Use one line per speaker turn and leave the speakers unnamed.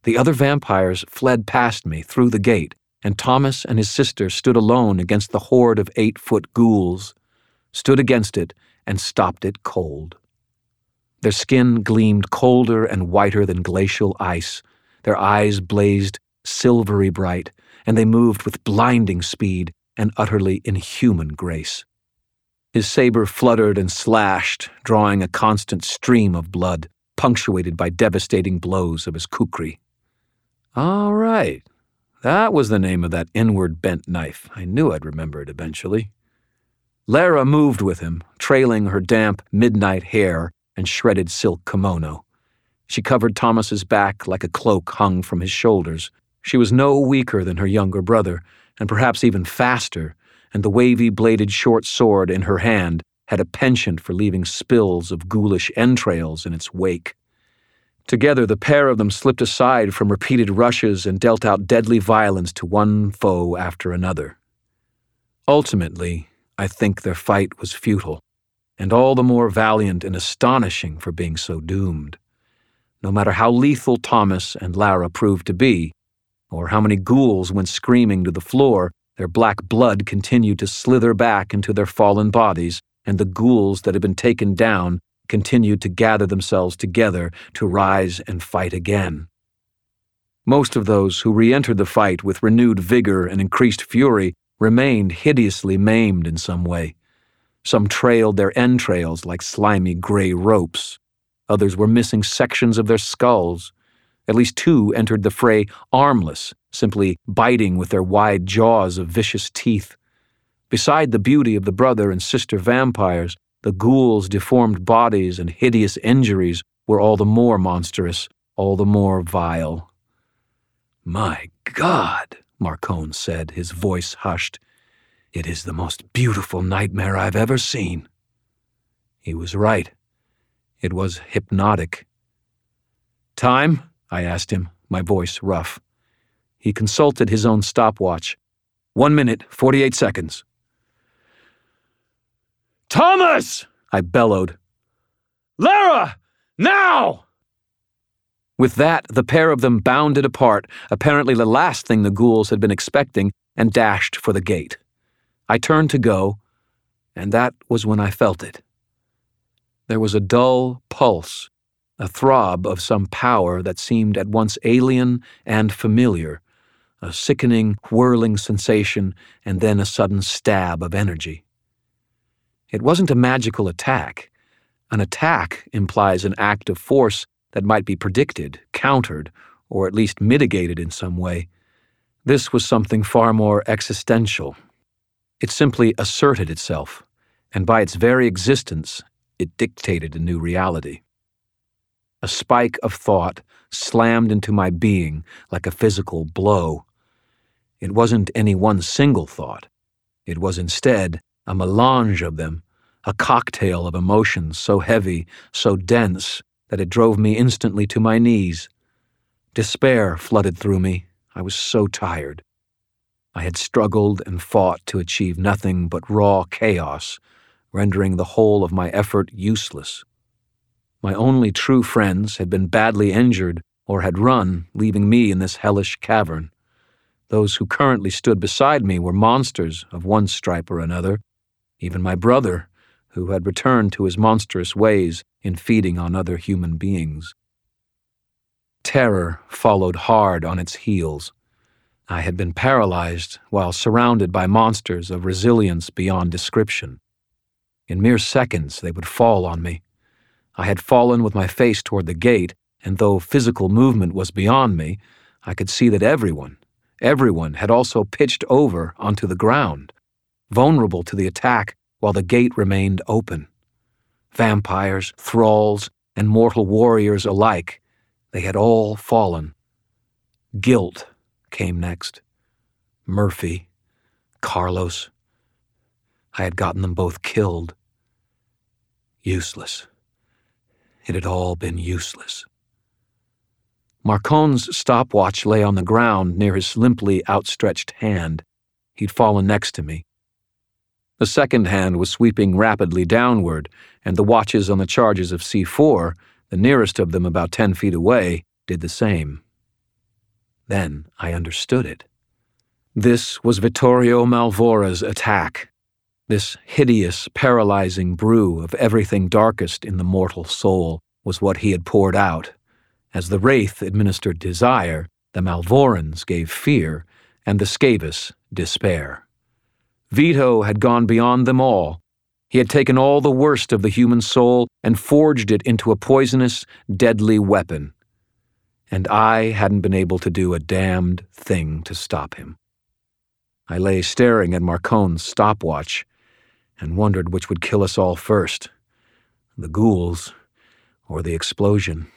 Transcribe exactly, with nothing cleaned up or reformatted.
The other vampires fled past me through the gate, and Thomas and his sister stood alone against the horde of eight-foot ghouls, stood against it, and stopped it cold. Their skin gleamed colder and whiter than glacial ice. Their eyes blazed silvery bright, and they moved with blinding speed and utterly inhuman grace. His saber fluttered and slashed, drawing a constant stream of blood, punctuated by devastating blows of his kukri. All right, that was the name of that inward-bent knife. I knew I'd remember it eventually. Lara moved with him, trailing her damp midnight hair and shredded silk kimono. She covered Thomas's back like a cloak hung from his shoulders. She was no weaker than her younger brother, and perhaps even faster, and the wavy-bladed short sword in her hand had a penchant for leaving spills of ghoulish entrails in its wake. Together, the pair of them slipped aside from repeated rushes and dealt out deadly violence to one foe after another. Ultimately, I think their fight was futile, and all the more valiant and astonishing for being so doomed. No matter how lethal Thomas and Lara proved to be, or how many ghouls went screaming to the floor, their black blood continued to slither back into their fallen bodies, and the ghouls that had been taken down continued to gather themselves together to rise and fight again. Most of those who re-entered the fight with renewed vigor and increased fury remained hideously maimed in some way. Some trailed their entrails like slimy gray ropes. Others were missing sections of their skulls. At least two entered the fray armless, simply biting with their wide jaws of vicious teeth. Beside the beauty of the brother and sister vampires, the ghouls' deformed bodies and hideous injuries were all the more monstrous, all the more vile. "My God," Marcone said, his voice hushed. "It is the most beautiful nightmare I've ever seen." He was right. It was hypnotic. "Time?" I asked him, my voice rough. He consulted his own stopwatch. One minute, forty-eight seconds. "Thomas!" I bellowed. "Lara! Now!" With that, the pair of them bounded apart, apparently the last thing the ghouls had been expecting, and dashed for the gate. I turned to go, and that was when I felt it. There was a dull pulse, a throb of some power that seemed at once alien and familiar, a sickening, whirling sensation, and then a sudden stab of energy. It wasn't a magical attack. An attack implies an act of force that might be predicted, countered, or at least mitigated in some way. This was something far more existential. It simply asserted itself, and by its very existence, it dictated a new reality. A spike of thought slammed into my being like a physical blow. It wasn't any one single thought. It was instead a melange of them, a cocktail of emotions so heavy, so dense, that it drove me instantly to my knees. Despair flooded through me. I was so tired. I had struggled and fought to achieve nothing but raw chaos, rendering the whole of my effort useless. My only true friends had been badly injured or had run, leaving me in this hellish cavern. Those who currently stood beside me were monsters of one stripe or another. Even my brother, who had returned to his monstrous ways in feeding on other human beings. Terror followed hard on its heels. I had been paralyzed while surrounded by monsters of resilience beyond description. In mere seconds, they would fall on me. I had fallen with my face toward the gate, and though physical movement was beyond me, I could see that everyone, everyone had also pitched over onto the ground, vulnerable to the attack while the gate remained open. Vampires, thralls, and mortal warriors alike, they had all fallen. Guilt came next. Murphy, Carlos. I had gotten them both killed. Useless. It had all been useless. Marcone's stopwatch lay on the ground near his limply outstretched hand. He'd fallen next to me. The second hand was sweeping rapidly downward, and the watches on the charges of C four, the nearest of them about ten feet away, did the same. Then I understood it. This was Vittorio Malvora's attack. This hideous, paralyzing brew of everything darkest in the mortal soul was what he had poured out. As the Wraith administered desire, the Malvorans gave fear, and the Scaevus despair. Vito had gone beyond them all. He had taken all the worst of the human soul and forged it into a poisonous, deadly weapon. And I hadn't been able to do a damned thing to stop him. I lay staring at Marcone's stopwatch and wondered which would kill us all first, the ghouls or the explosion.